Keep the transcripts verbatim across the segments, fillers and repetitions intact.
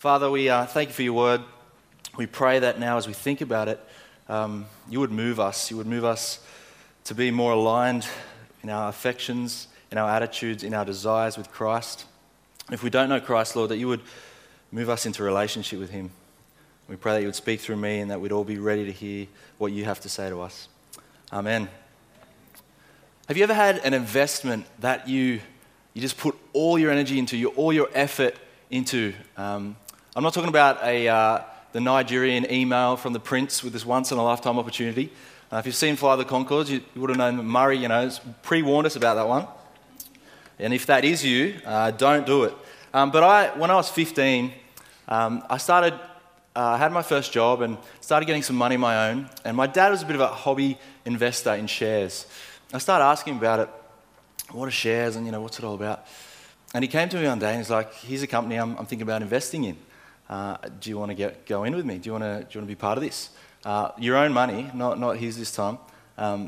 Father, we uh, thank you for your word. We pray that now as we think about it, um, you would move us. You would move us to be more aligned in our affections, in our attitudes, in our desires with Christ. If we don't know Christ, Lord, that you would move us into relationship with him. We pray that you would speak through me and that we'd all be ready to hear what you have to say to us. Amen. Have you ever had an investment that you you just put all your energy into, your, all your effort into? Um, I'm not talking about a uh, the Nigerian email from the prince with this once-in-a-lifetime opportunity. Uh, if you've seen Fly the Conchords, you, you would have known that Murray, you know, has pre-warned us about that one. And if that is you, uh, don't do it. Um, but I, when I was fifteen, um, I started, uh, I had my first job and started getting some money of my own. And my dad was a bit of a hobby investor in shares. I started asking him about it. What are shares and, you know, what's it all about? And he came to me one day and he's like, here's a company I'm, I'm thinking about investing in. Uh, do you want to get go in with me? Do you want to do you want to be part of this? Uh, your own money, not not his this time. Um,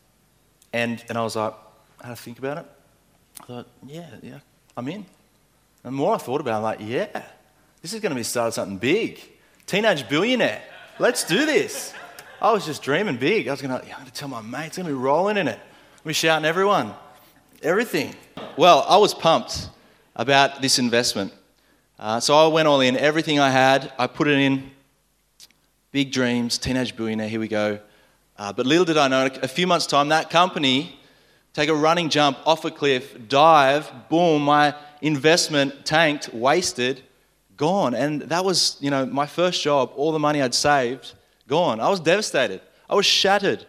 and and I was like, I had to think about it. I thought, yeah, yeah, I'm in. And the more I thought about it, I'm like, yeah, this is going to be starting something big. Teenage billionaire. Let's do this. I was just dreaming big. I was going to, yeah, I'm going to tell my mates, I'm going to be rolling in it. I'm going to be shouting everyone, everything. Well, I was pumped about this investment. Uh, so I went all in. Everything I had, I put it in. Big dreams, teenage billionaire, here we go. Uh, but little did I know, a few months' time, that company take a running jump off a cliff, dive, boom, my investment tanked, wasted, gone. And that was, you know, my first job, all the money I'd saved, gone. I was devastated. I was shattered.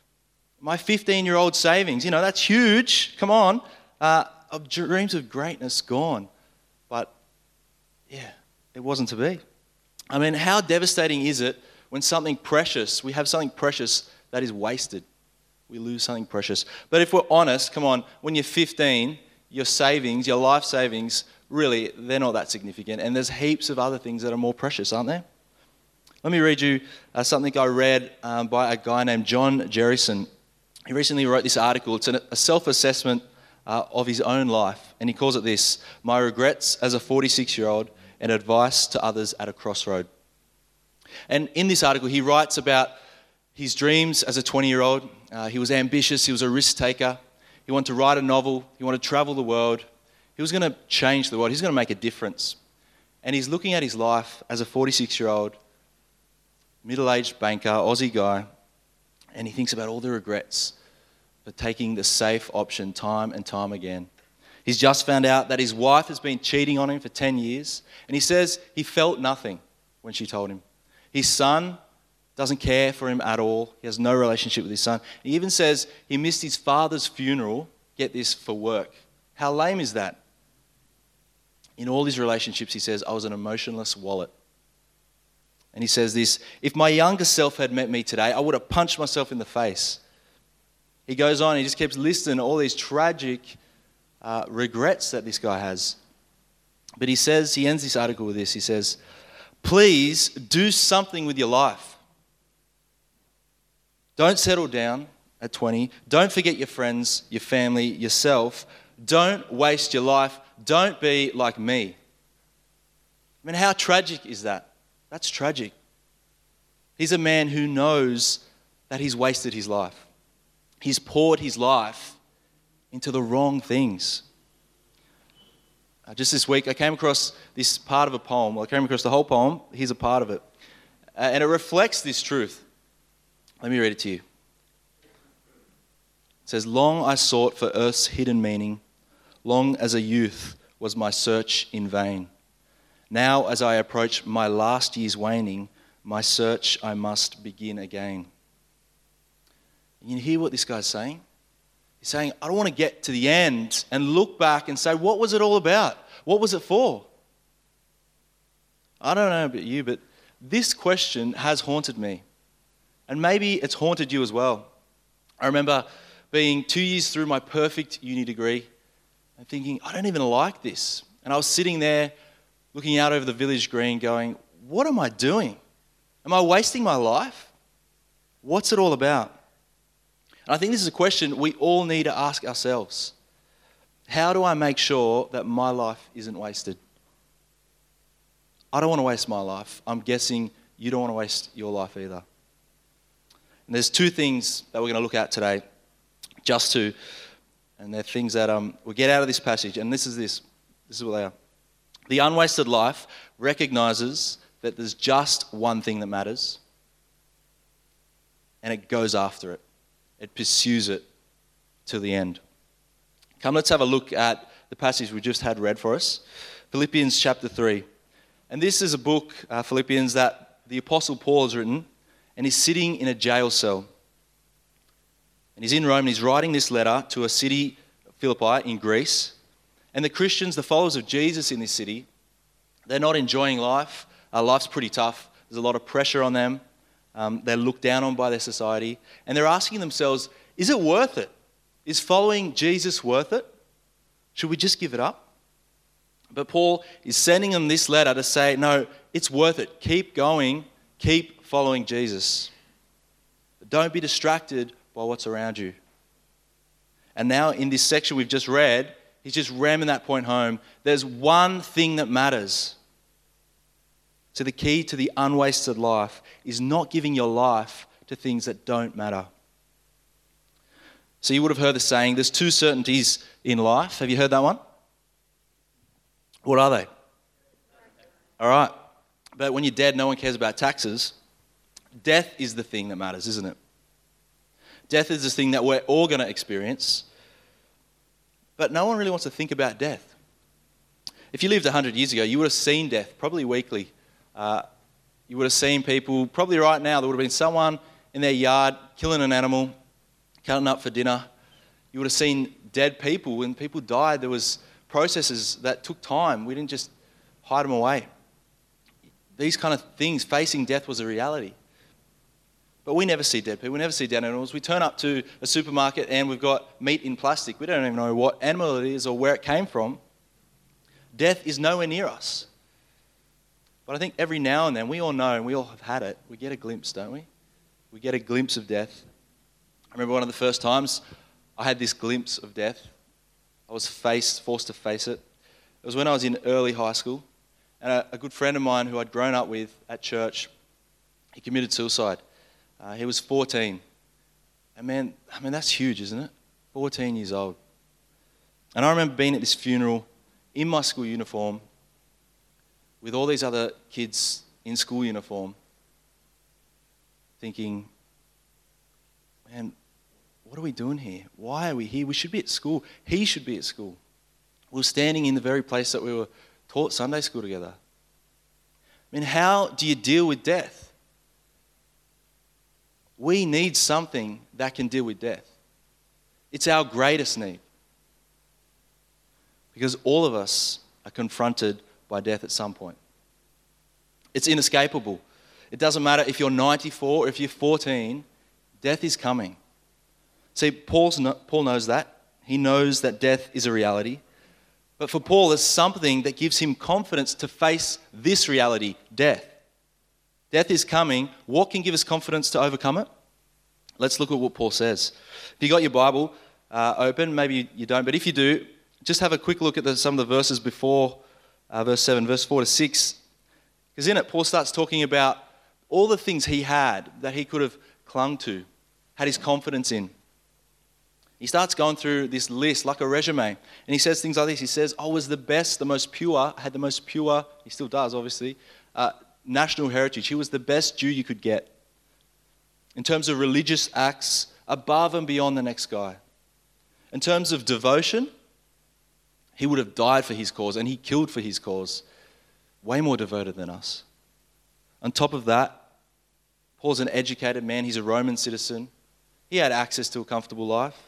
My fifteen-year-old savings, you know, that's huge. Come on. Uh, of dreams of greatness gone. But, yeah, it wasn't to be. I mean, how devastating is it when something precious, we have something precious that is wasted? We lose something precious. But if we're honest, come on, when you're fifteen, your savings, your life savings, really, they're not that significant. And there's heaps of other things that are more precious, aren't there? Let me read you uh, something I read um, by a guy named John Jerrison. He recently wrote this article. It's a self-assessment uh, of his own life. And he calls it this: My Regrets as a forty-six-year-old and Advice to Others at a Crossroad. And in this article, he writes about his dreams as a twenty-year-old. Uh, he was ambitious. He was a risk taker. He wanted to write a novel. He wanted to travel the world. He was going to change the world. He's going to make a difference. And he's looking at his life as a forty-six-year-old, middle-aged banker, Aussie guy, and he thinks about all the regrets for taking the safe option time and time again. He's just found out that his wife has been cheating on him for ten years, and he says he felt nothing when she told him. His son doesn't care for him at all. He has no relationship with his son. He even says he missed his father's funeral, get this, for work. How lame is that? In all his relationships, he says, I was an emotionless wallet. And he says this: if my younger self had met me today, I would have punched myself in the face. He goes on, he just keeps listing all these tragic uh, regrets that this guy has. But he says, he ends this article with this, he says, please do something with your life. Don't settle down at twenty. Don't forget your friends, your family, yourself. Don't waste your life. Don't be like me. I mean, how tragic is that? That's tragic. He's a man who knows that he's wasted his life. He's poured his life into the wrong things. Uh, just this week, I came across this part of a poem. Well, I came across the whole poem. Here's a part of it. Uh, and it reflects this truth. Let me read it to you. It says, long I sought for earth's hidden meaning. Long as a youth was my search in vain. Now as I approach my last year's waning, my search I must begin again. You hear what this guy's saying? He's saying, I don't want to get to the end and look back and say, what was it all about? What was it for? I don't know about you, but this question has haunted me. And maybe it's haunted you as well. I remember being two years through my perfect uni degree and thinking, I don't even like this. And I was sitting there looking out over the village green going, what am I doing? Am I wasting my life? What's it all about? And I think this is a question we all need to ask ourselves. How do I make sure that my life isn't wasted? I don't want to waste my life. I'm guessing you don't want to waste your life either. And there's two things that we're going to look at today, just two, and they're things that um, we get out of this passage, and this is this. This is what they are. The unwasted life recognizes that there's just one thing that matters, and it goes after it. It pursues it to the end. Come, let's have a look at the passage we just had read for us, Philippians chapter three. And this is a book, uh, Philippians, that the Apostle Paul has written, and he's sitting in a jail cell. And he's in Rome, and he's writing this letter to a city, Philippi, in Greece. And the Christians, the followers of Jesus in this city, they're not enjoying life. Uh, life's pretty tough. There's a lot of pressure on them. Um, they're looked down on by their society. And they're asking themselves, is it worth it? Is following Jesus worth it? Should we just give it up? But Paul is sending them this letter to say, no, it's worth it. Keep going. Keep following Jesus. But don't be distracted by what's around you. And now in this section we've just read, he's just ramming that point home. There's one thing that matters. So the key to the unwasted life is not giving your life to things that don't matter. So you would have heard the saying, there's two certainties in life. Have you heard that one? What are they? All right. But when you're dead, no one cares about taxes. Death is the thing that matters, isn't it? Death is the thing that we're all going to experience. But no one really wants to think about death. If you lived one hundred years ago, you would have seen death, probably weekly. Uh, you would have seen people, probably right now, there would have been someone in their yard killing an animal, cutting up for dinner. You would have seen dead people. When people died, there was processes that took time. We didn't just hide them away. These kind of things, facing death was a reality. But we never see dead people. We never see dead animals. We turn up to a supermarket and we've got meat in plastic. We don't even know what animal it is or where it came from. Death is nowhere near us. But I think every now and then, we all know, and we all have had it, we get a glimpse, don't we? We get a glimpse of death. I remember one of the first times I had this glimpse of death. I was faced, forced to face it. It was when I was in early high school. And a, a good friend of mine who I'd grown up with at church, he committed suicide. Uh, he was fourteen. And man, I mean, that's huge, isn't it? fourteen years old. And I remember being at this funeral in my school uniform with all these other kids in school uniform thinking, man, what are we doing here? Why are we here? We should be at school. He should be at school. We were standing in the very place that we were taught Sunday school together. I mean, how do you deal with death? We need something that can deal with death. It's our greatest need. Because all of us are confronted by death at some point. It's inescapable. It doesn't matter if you're ninety-four or if you're fourteen, death is coming. See, Paul's no, Paul knows that. He knows that death is a reality. But for Paul, there's something that gives him confidence to face this reality, death. Death is coming. What can give us confidence to overcome it? Let's look at what Paul says. If you got your Bible uh, open, maybe you don't, but if you do, just have a quick look at the, some of the verses before uh, verse seven, verse four to six. Because in it, Paul starts talking about all the things he had that he could have clung to, had his confidence in. He starts going through this list like a resume. And he says things like this. He says, I was the best, the most pure, had the most pure, he still does obviously, uh, national heritage. He was the best Jew you could get. In terms of religious acts, above and beyond the next guy. In terms of devotion, he would have died for his cause and he killed for his cause. Way more devoted than us. On top of that, Paul's an educated man. He's a Roman citizen. He had access to a comfortable life.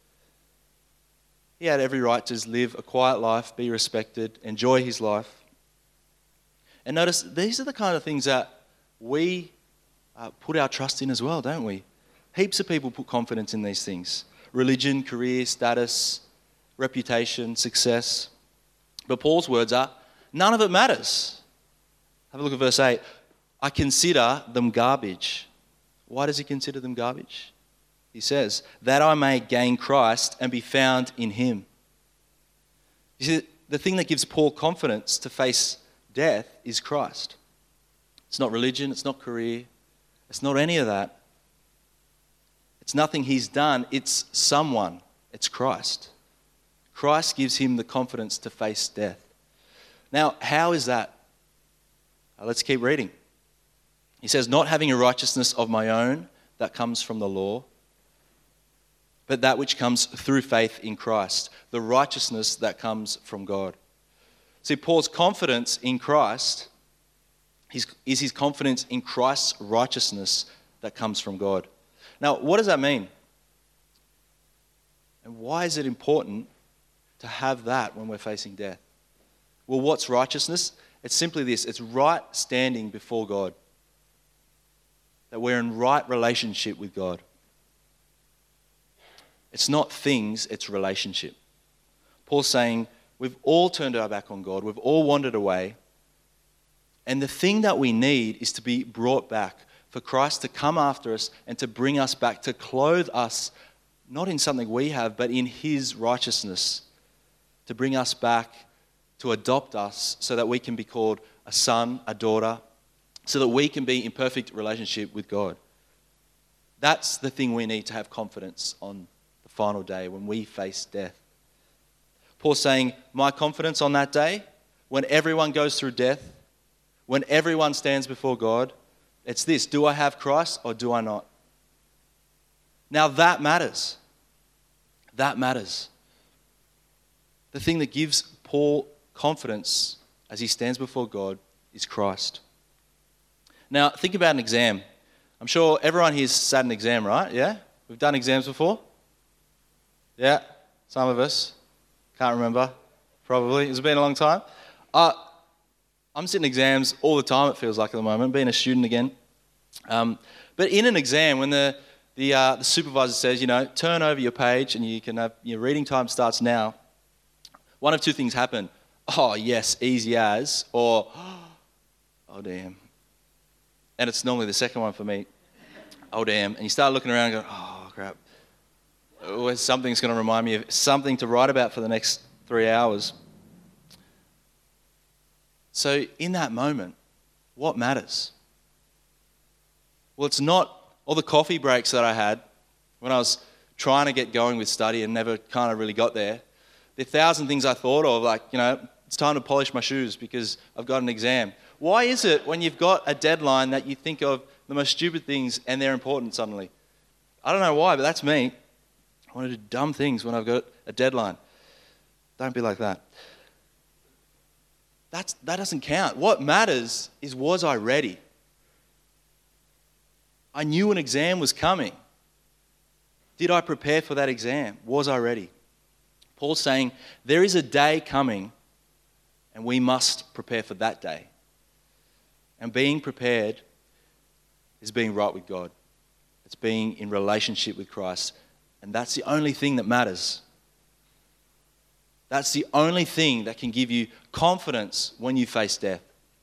He had every right to live a quiet life, be respected, enjoy his life. And notice, these are the kind of things that we uh, put our trust in as well, don't we? Heaps of people put confidence in these things. Religion, career, status, reputation, success. But Paul's words are, none of it matters. Have a look at verse eight. I consider them garbage. Why does he consider them garbage? He says, that I may gain Christ and be found in him. You see, the thing that gives Paul confidence to face death is Christ. It's not religion, it's not career, it's not any of that. It's nothing he's done, it's someone, it's Christ. Christ gives him the confidence to face death. Now, how is that? Uh, let's keep reading. He says, not having a righteousness of my own that comes from the law, but that which comes through faith in Christ, the righteousness that comes from God. See, Paul's confidence in Christ is his confidence in Christ's righteousness that comes from God. Now, what does that mean? And why is it important to have that when we're facing death? Well, what's righteousness? It's simply this. It's right standing before God. That we're in right relationship with God. It's not things, it's relationship. Paul's saying we've all turned our back on God. We've all wandered away. And the thing that we need is to be brought back. For Christ to come after us and to bring us back, to clothe us, not in something we have, but in his righteousness. To bring us back, to adopt us so that we can be called a son, a daughter, so that we can be in perfect relationship with God. That's the thing we need to have confidence on the final day when we face death. Paul's saying, my confidence on that day, when everyone goes through death, when everyone stands before God, it's this: do I have Christ or do I not? Now that matters. That matters. The thing that gives Paul confidence as he stands before God is Christ. Now think about an exam. I'm sure everyone here's sat an exam, right? Yeah? We've done exams before? Yeah? Some of us. Can't remember. Probably. It's been a long time. Uh, I'm sitting exams all the time, it feels like at the moment, being a student again. Um, but in an exam, when the the, uh, the supervisor says, you know, turn over your page and you can have, your reading time starts now, one of two things happen. Oh, yes, easy as, or, oh, damn. And it's normally the second one for me. Oh, damn. And you start looking around and go, oh, crap. Oh, something's going to remind me of something to write about for the next three hours. So in that moment, what matters? Well, it's not all the coffee breaks that I had when I was trying to get going with study and never kind of really got there. The thousand things I thought of, like, you know, it's time to polish my shoes because I've got an exam. Why is it when you've got a deadline that you think of the most stupid things and they're important suddenly? I don't know why, but that's me. I want to do dumb things when I've got a deadline. Don't be like that. That's, that doesn't count. What matters is, was I ready? I knew an exam was coming. Did I prepare for that exam? Was I ready? Paul's saying there is a day coming and we must prepare for that day. And being prepared is being right with God. It's being in relationship with Christ. And that's the only thing that matters. That's the only thing that can give you confidence when you face death.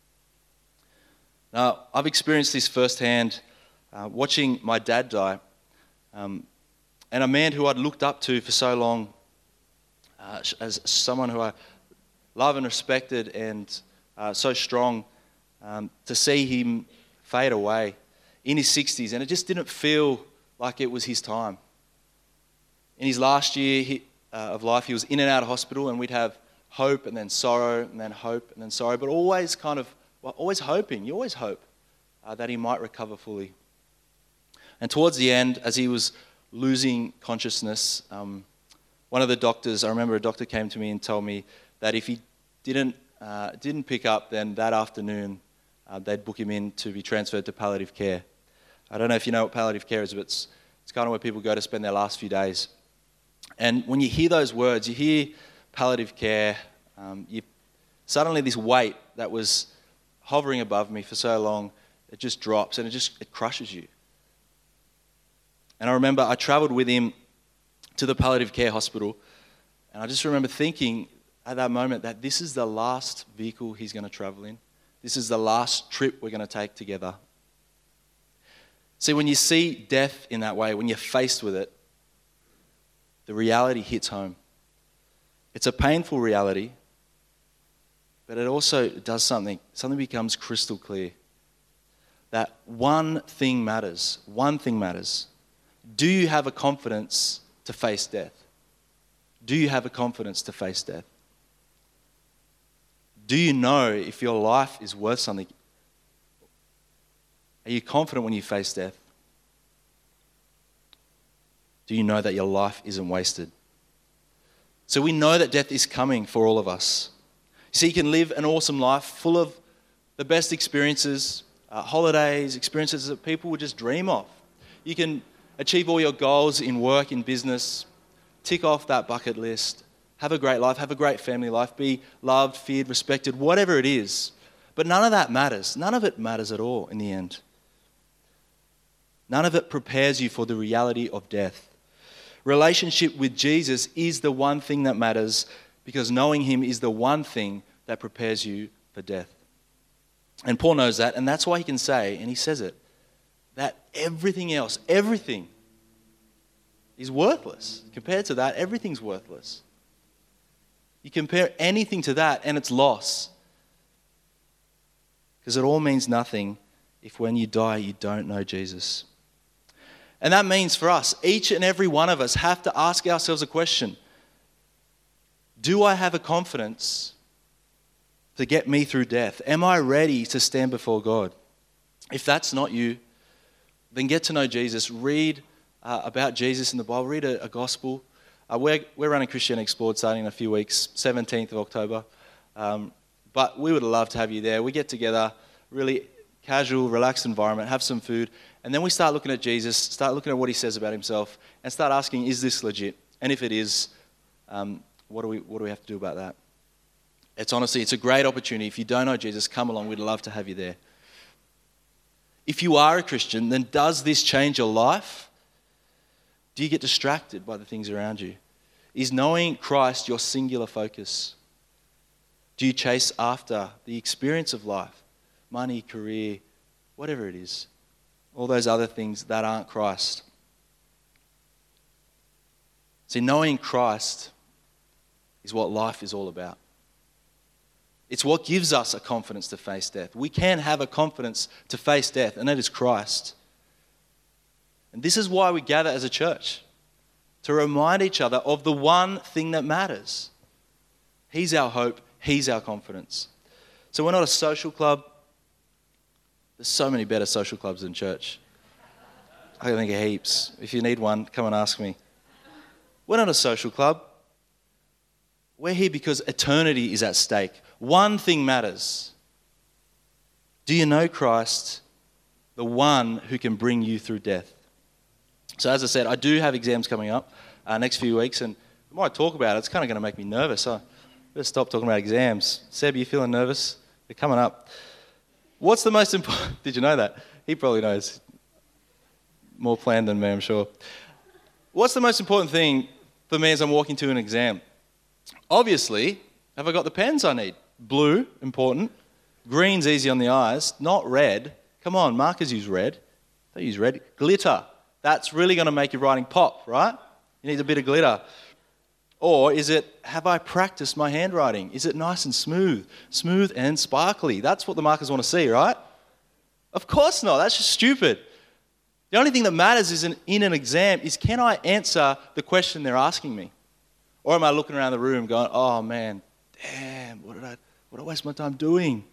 Now, I've experienced this firsthand uh, watching my dad die. Um, and a man who I'd looked up to for so long uh, as someone who I love and respected and uh, so strong, um, to see him fade away in his sixties. And it just didn't feel like it was his time. In his last year he, uh, of life, he was in and out of hospital, and we'd have hope and then sorrow and then hope and then sorrow, but always kind of, well, always hoping. You always hope uh, that he might recover fully. And towards the end, as he was losing consciousness, um, one of the doctors, I remember a doctor came to me and told me that if he didn't uh, didn't pick up, then that afternoon uh, they'd book him in to be transferred to palliative care. I don't know if you know what palliative care is, but it's, it's kind of where people go to spend their last few days. And when you hear those words, you hear palliative care, um, you, suddenly this weight that was hovering above me for so long, it just drops and it just it crushes you. And I remember I travelled with him to the palliative care hospital, and I just remember thinking at that moment that this is the last vehicle he's going to travel in. This is the last trip we're going to take together. See, when you see death in that way, when you're faced with it, the reality hits home. It's a painful reality, But it also does something. Something becomes crystal clear. That one thing matters. One thing matters. Do you have a confidence to face death? Do you have a confidence to face death? Do you know if your life is worth something? Are you confident when you face death? Do you know that your life isn't wasted? So we know that death is coming for all of us. You see, you can live an awesome life full of the best experiences, uh, holidays, experiences that people would just dream of. You can achieve all your goals in work, in business, tick off that bucket list, have a great life, have a great family life, be loved, feared, respected, whatever it is. But none of that matters. None of it matters at all in the end. None of it prepares you for the reality of death. Relationship with Jesus is the one thing that matters, because knowing him is the one thing that prepares you for death. And Paul knows that, and that's why he can say, and he says it, that everything else, everything is worthless. Compared to that, everything's worthless. You compare anything to that and it's loss. Because it all means nothing if when you die you don't know Jesus. And that means for us, each and every one of us have to ask ourselves a question. Do I have a confidence to get me through death? Am I ready to stand before God? If that's not you, then get to know Jesus. Read uh, about Jesus in the Bible. Read a, a gospel. Uh, we're, we're running Christian Explored starting in a few weeks, seventeenth of October. Um, but we would love to have you there. We get together, really casual, relaxed environment, have some food, and then we start looking at Jesus, start looking at what he says about himself, and start asking, is this legit? And if it is, um, what do we what do we have to do about that? It's honestly, it's a great opportunity. If you don't know Jesus, come along. We'd love to have you there. If you are a Christian, then does this change your life? Do you get distracted by the things around you? Is knowing Christ your singular focus? Do you chase after the experience of life? Money, career, whatever it is. All those other things that aren't Christ. See, knowing Christ is what life is all about. It's what gives us a confidence to face death. We can have a confidence to face death, and that is Christ. And this is why we gather as a church, to remind each other of the one thing that matters. He's our hope. He's our confidence. So we're not a social club. There's so many better social clubs than church. I can think of heaps. If you need one, come and ask me. We're not a social club. We're here because eternity is at stake. One thing matters. Do you know Christ, the one who can bring you through death? So as I said, I do have exams coming up uh, next few weeks, and I might talk about it. It's kind of going to make me nervous. I better stop talking about exams. Seb, you feeling nervous? They're coming up. What's the most important... Did you know that? He probably knows. More planned than me, I'm sure. What's the most important thing for me as I'm walking to an exam? Obviously, have I got the pens I need? Blue, important. Green's easy on the eyes. Not red. Come on, markers use red. Don't use red. Glitter. That's really going to make your writing pop, right? You need a bit of glitter. Or is it, have I practiced my handwriting? Is it nice and smooth? Smooth and sparkly. That's what the markers want to see, right? Of course not. That's just stupid. The only thing that matters is in, in an exam is, can I answer the question they're asking me? Or am I looking around the room going, oh man, damn, what did I, what did I waste my time doing?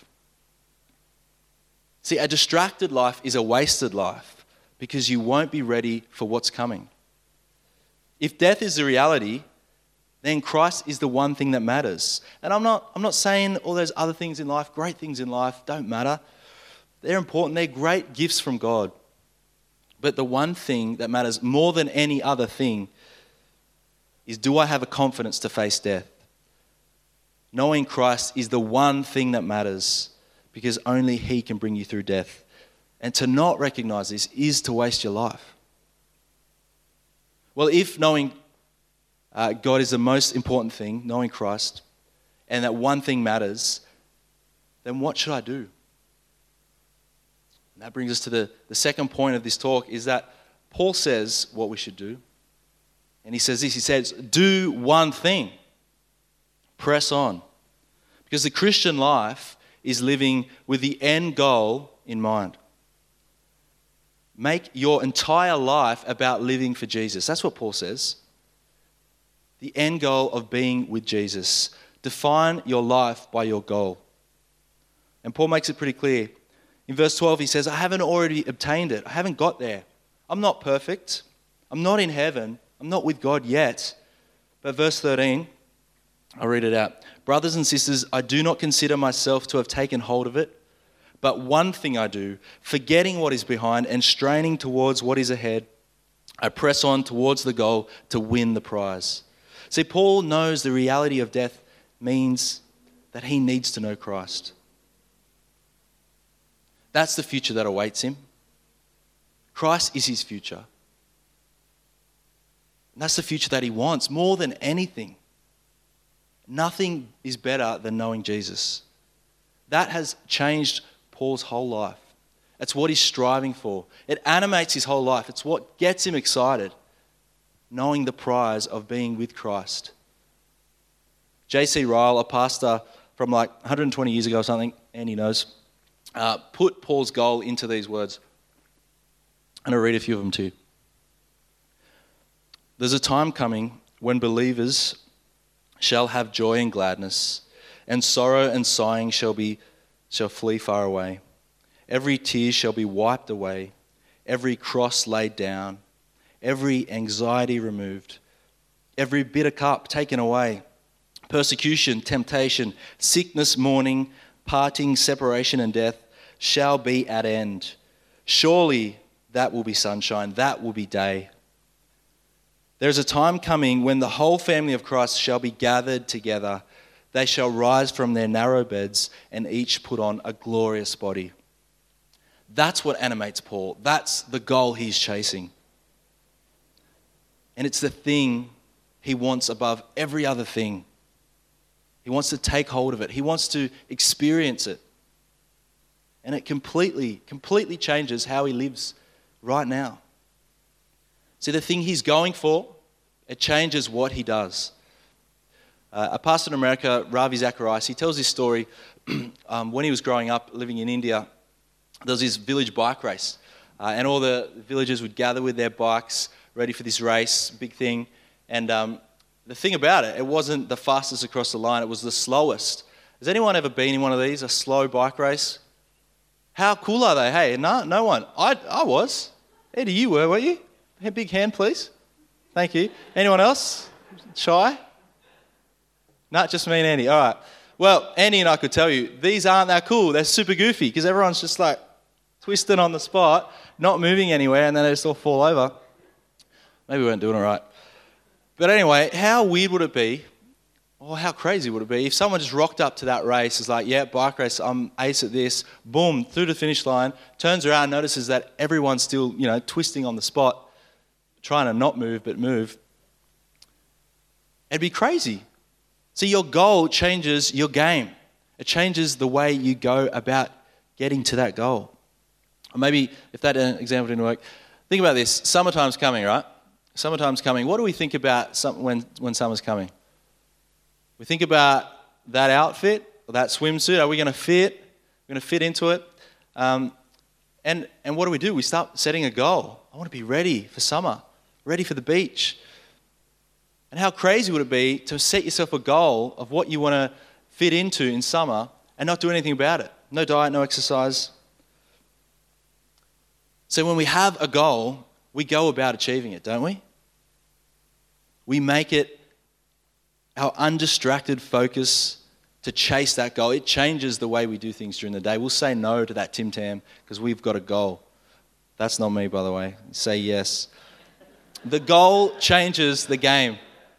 See, a distracted life is a wasted life because you won't be ready for what's coming. If death is the reality, then Christ is the one thing that matters. And I'm not, I'm not saying all those other things in life, great things in life, don't matter. They're important. They're great gifts from God. But the one thing that matters more than any other thing is, do I have a confidence to face death? Knowing Christ is the one thing that matters, because only he can bring you through death. And to not recognize this is to waste your life. Well, if knowing uh, God is the most important thing, knowing Christ, and that one thing matters, then what should I do? And that brings us to the, the second point of this talk, is that Paul says what we should do. And he says this, he says, do one thing. Press on. Because the Christian life is living with the end goal in mind. Make your entire life about living for Jesus. That's what Paul says. The end goal of being with Jesus. Define your life by your goal. And Paul makes it pretty clear. In verse twelve, he says, I haven't already obtained it. I haven't got there. I'm not perfect. I'm not in heaven. I'm not with God yet. But verse thirteen, I'll read it out. Brothers and sisters, I do not consider myself to have taken hold of it. But one thing I do, forgetting what is behind and straining towards what is ahead, I press on towards the goal to win the prize. See, Paul knows the reality of death means that he needs to know Christ. That's the future that awaits him. Christ is his future. And that's the future that he wants more than anything. Nothing is better than knowing Jesus. That has changed Paul's whole life. It's what he's striving for. It animates his whole life. It's what gets him excited, knowing the prize of being with Christ. J C Ryle, a pastor from like one hundred twenty years ago or something, and he knows, uh, put Paul's goal into these words. And I'll read a few of them too. There's a time coming when believers shall have joy and gladness, and sorrow and sighing shall be shall flee far away. Every tear shall be wiped away, every cross laid down, every anxiety removed, every bitter cup taken away. Persecution, temptation, sickness, mourning, parting, separation, and death shall be at end. Surely that will be sunshine, that will be day. There is a time coming when the whole family of Christ shall be gathered together. They shall rise from their narrow beds and each put on a glorious body. That's what animates Paul. That's the goal he's chasing. And it's the thing he wants above every other thing. He wants to take hold of it. He wants to experience it. And it completely, completely changes how he lives right now. See, the thing he's going for, it changes what he does. Uh, a pastor in America, Ravi Zacharias, he tells this story. um, when he was growing up, living in India, there was this village bike race. Uh, and all the villagers would gather with their bikes, ready for this race, big thing. And um, the thing about it, it wasn't the fastest across the line, it was the slowest. Has anyone ever been in one of these, a slow bike race? How cool are they? Hey, no, no one. I, I was. Eddie, you were, weren't you? A big hand, please. Thank you. Anyone else? Shy? Not just me and Andy. All right. Well, Andy and I could tell you, these aren't that cool. They're super goofy because everyone's just like twisting on the spot, not moving anywhere, and then they just all fall over. Maybe we weren't doing it right. But anyway, how weird would it be, or how crazy would it be if someone just rocked up to that race, is like, yeah, bike race, I'm ace at this, boom, through the finish line, turns around, notices that everyone's still, you know, twisting on the spot, trying to not move but move. It'd be crazy. See, your goal changes your game. It changes the way you go about getting to that goal. Or maybe, if that example didn't work, think about this. Summertime's coming, right? Summertime's coming. What do we think about some, when, when summer's coming? We think about that outfit or that swimsuit. Are we going to fit? We're going to fit into it. Um, and, and what do we do? We start setting a goal. I want to be ready for summer, ready for the beach. And how crazy would it be to set yourself a goal of what you want to fit into in summer and not do anything about it? No diet, no exercise. So when we have a goal, we go about achieving it, don't we? We make it our undistracted focus to chase that goal. It changes the way we do things during the day. We'll say no to that Tim Tam because we've got a goal. That's not me, by the way. Say yes. The goal changes the game.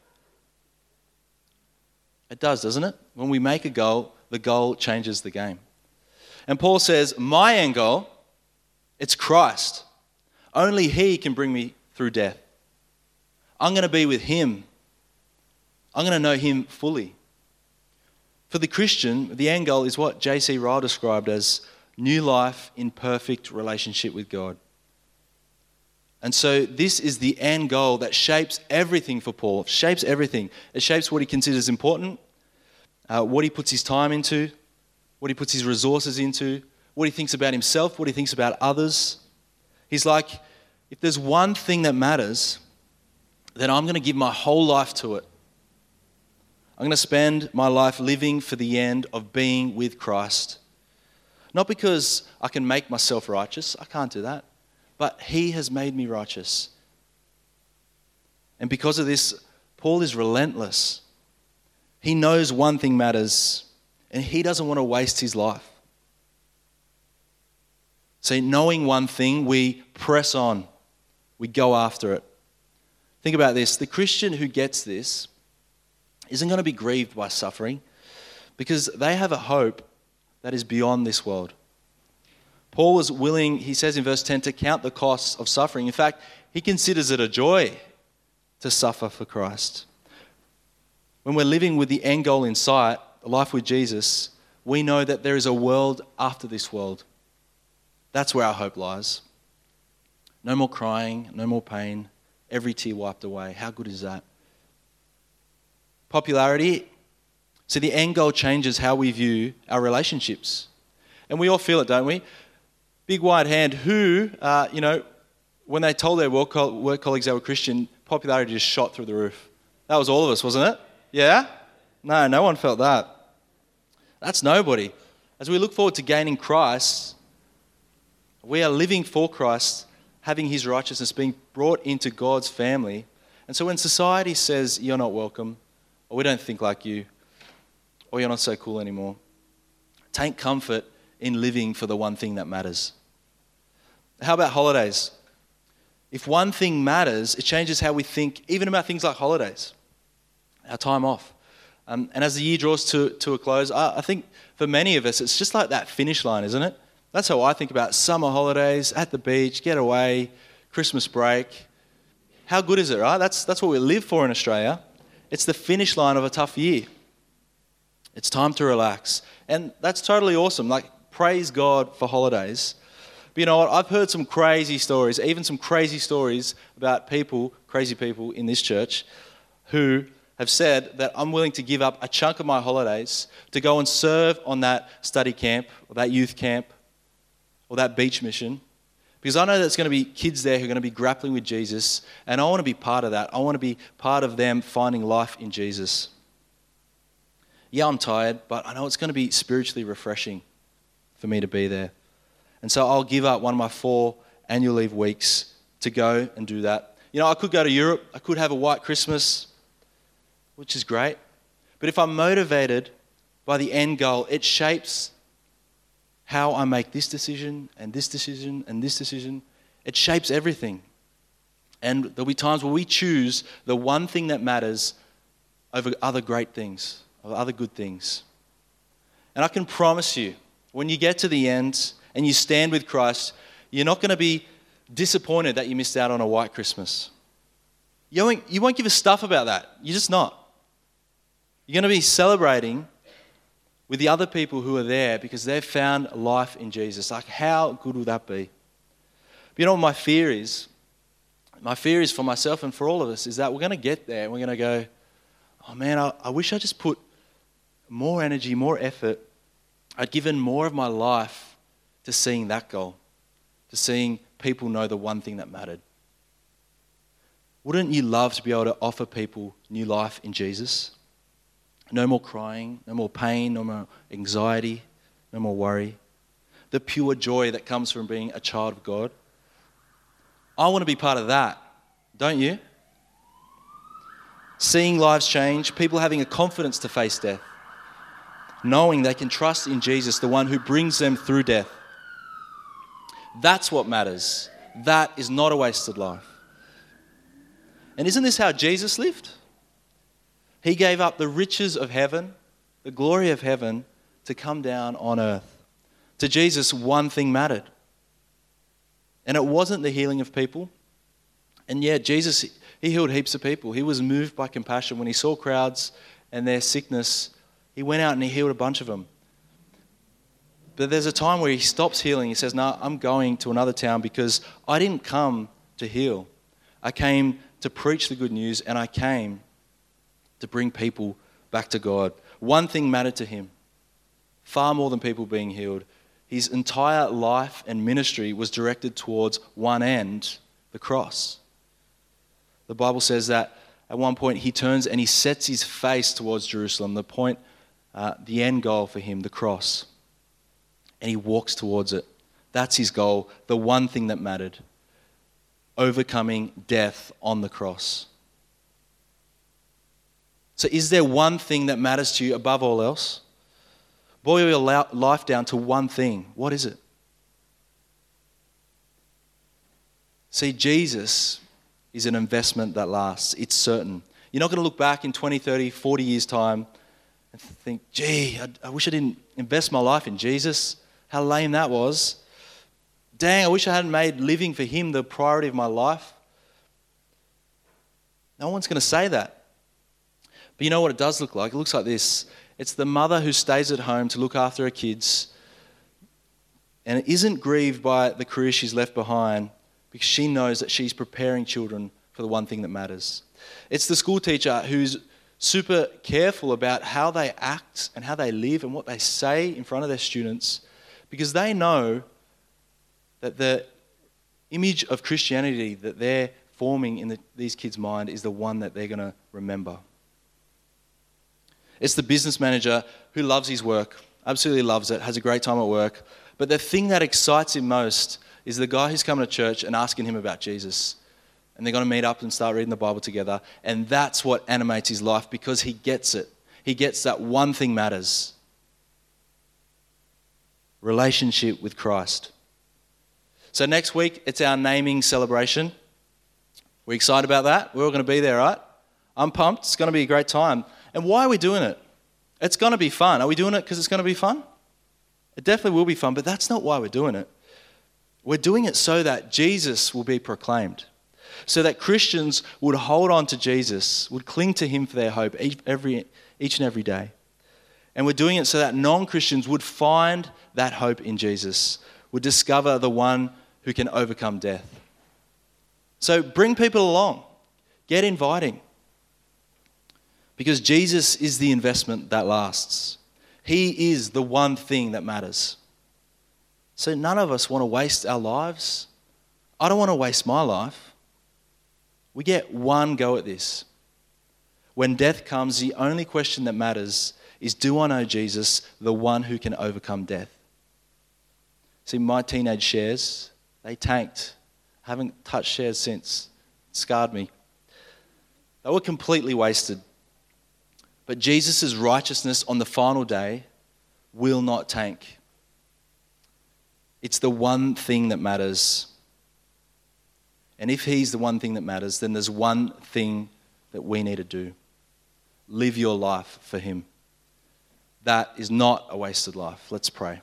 It does, doesn't it? When we make a goal, the goal changes the game. And Paul says, my end goal, it's Christ. Only He can bring me through death. I'm going to be with Him. I'm going to know Him fully. For the Christian, the end goal is what J C Ryle described as new life in perfect relationship with God. And so this is the end goal that shapes everything for Paul, shapes everything. It shapes what he considers important. uh, what he puts his time into, what he puts his resources into, what he thinks about himself, what he thinks about others. He's like, if there's one thing that matters, then I'm going to give my whole life to it. I'm going to spend my life living for the end of being with Christ. Not because I can make myself righteous, I can't do that, but he has made me righteous. And because of this, Paul is relentless. He knows one thing matters, and he doesn't want to waste his life. So knowing one thing, we press on. We go after it. Think about this. The Christian who gets this isn't going to be grieved by suffering because they have a hope that is beyond this world. Paul was willing, he says in verse ten, to count the costs of suffering. In fact, he considers it a joy to suffer for Christ. When we're living with the end goal in sight, life with Jesus, we know that there is a world after this world. That's where our hope lies. No more crying, no more pain, every tear wiped away. How good is that? Popularity. So the end goal changes how we view our relationships. And we all feel it, don't we? Big wide hand, who, uh, you know, when they told their work, co- work colleagues they were Christian, popularity just shot through the roof. That was all of us, wasn't it? Yeah? No, no one felt that. That's nobody. As we look forward to gaining Christ, we are living for Christ, having his righteousness, being brought into God's family. And so when society says you're not welcome, or we don't think like you, or you're not so cool anymore, take comfort in living for the one thing that matters. How about holidays? If one thing matters, it changes how we think, even about things like holidays, our time off. Um, and as the year draws to, to a close, I, I think for many of us, it's just like that finish line, isn't it? That's how I think about summer holidays, at the beach, get away, Christmas break. How good is it, right? That's, that's what we live for in Australia. It's the finish line of a tough year. It's time to relax. And that's totally awesome. Like, praise God for holidays. But you know what? I've heard some crazy stories, even some crazy stories about people, crazy people in this church, who have said that I'm willing to give up a chunk of my holidays to go and serve on that study camp or that youth camp or that beach mission, because I know there's going to be kids there who are going to be grappling with Jesus, and I want to be part of that. I want to be part of them finding life in Jesus. Yeah, I'm tired, but I know it's going to be spiritually refreshing for me to be there. And so I'll give up one of my four annual leave weeks to go and do that. You know, I could go to Europe. I could have a white Christmas, which is great. But if I'm motivated by the end goal, it shapes how I make this decision and this decision and this decision. It shapes everything. And there'll be times where we choose the one thing that matters over other great things, over other good things. And I can promise you, when you get to the end and you stand with Christ, you're not going to be disappointed that you missed out on a white Christmas. You won't, you won't give a stuff about that. You're just not. You're going to be celebrating with the other people who are there because they've found life in Jesus. Like, how good will that be? But you know what my fear is? My fear is for myself and for all of us is that we're going to get there and we're going to go, oh man, I, I wish I just put more energy, more effort. I'd given more of my life to seeing that goal, to seeing people know the one thing that mattered. Wouldn't you love to be able to offer people new life in Jesus? No more crying, no more pain, no more anxiety, no more worry. The pure joy that comes from being a child of God. I want to be part of that, don't you? Seeing lives change, people having a confidence to face death, knowing they can trust in Jesus, the one who brings them through death. That's what matters. That is not a wasted life. And isn't this how Jesus lived? He gave up the riches of heaven, the glory of heaven, to come down on earth. To Jesus, one thing mattered. And it wasn't the healing of people. And yeah, Jesus, he healed heaps of people. He was moved by compassion. When he saw crowds and their sickness, he went out and he healed a bunch of them. But there's a time where he stops healing. He says, no, I'm going to another town because I didn't come to heal. I came to preach the good news, and I came to bring people back to God. One thing mattered to him, far more than people being healed. His entire life and ministry was directed towards one end, the cross. The Bible says that at one point he turns and he sets his face towards Jerusalem, the point, uh, the end goal for him, the cross. And he walks towards it. That's his goal, the one thing that mattered. Overcoming death on the cross. So is there one thing that matters to you above all else? Boil your life down to one thing. What is it? See, Jesus is an investment that lasts. It's certain. You're not going to look back in twenty, thirty, forty years' time and think, gee, I, I wish I didn't invest my life in Jesus. How lame that was. Dang, I wish I hadn't made living for him the priority of my life. No one's going to say that. But you know what it does look like? It looks like this. It's the mother who stays at home to look after her kids and isn't grieved by the career she's left behind because she knows that she's preparing children for the one thing that matters. It's the school teacher who's super careful about how they act and how they live and what they say in front of their students because they know that the image of Christianity that they're forming in the, these kids' mind is the one that they're going to remember. It's the business manager who loves his work, absolutely loves it, has a great time at work. But the thing that excites him most is the guy who's coming to church and asking him about Jesus. And they're going to meet up and start reading the Bible together. And that's what animates his life because he gets it. He gets that one thing matters. Relationship with Christ. So next week, it's our naming celebration. We're excited about that. We're all going to be there, right? I'm pumped. It's going to be a great time. And why are we doing it? It's going to be fun. Are we doing it because it's going to be fun? It definitely will be fun, but that's not why we're doing it. We're doing it so that Jesus will be proclaimed, so that Christians would hold on to Jesus, would cling to him for their hope each, every, each and every day. And we're doing it so that non-Christians would find that hope in Jesus, would discover the one who can overcome death. So bring people along. Get inviting. Because Jesus is the investment that lasts. He is the one thing that matters. So none of us want to waste our lives. I don't want to waste my life. We get one go at this. When death comes, the only question that matters is, do I know Jesus, the one who can overcome death? See, my teenage shares, they tanked. I haven't touched shares since. It scarred me. They were completely wasted. But Jesus' righteousness on the final day will not tank. It's the one thing that matters. And if he's the one thing that matters, then there's one thing that we need to do. Live your life for him. That is not a wasted life. Let's pray.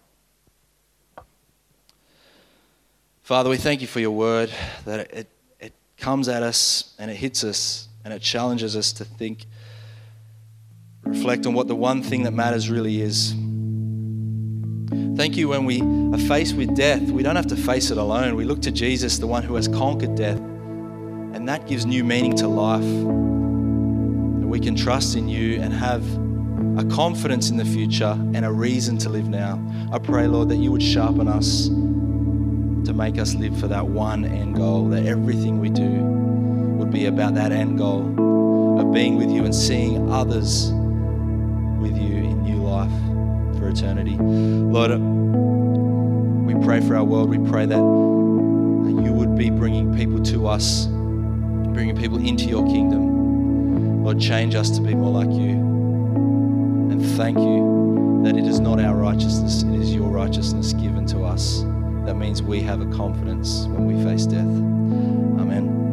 Father, we thank you for your word, that it, it comes at us and it hits us and it challenges us to think, reflect on what the one thing that matters really is. Thank you when we are faced with death, we don't have to face it alone. We look to Jesus, the one who has conquered death, and that gives new meaning to life. And we can trust in you and have a confidence in the future and a reason to live now. I pray, Lord, that you would sharpen us to make us live for that one end goal, that everything we do would be about that end goal of being with you and seeing others with you in new life for eternity. Lord, we pray for our world. We pray that you would be bringing people to us, bringing people into your kingdom. Lord, change us to be more like you. And thank you that it is not our righteousness, it is your righteousness given to us. That means we have a confidence when we face death. Amen.